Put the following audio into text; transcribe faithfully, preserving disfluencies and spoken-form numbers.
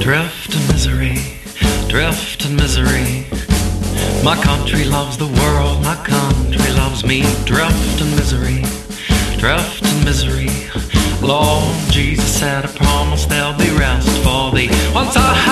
Drift in misery, drift in misery. My country loves the world, my country loves me. Drift in misery, drift in misery. Lord Jesus said, I promise there'll be rest for thee. Once I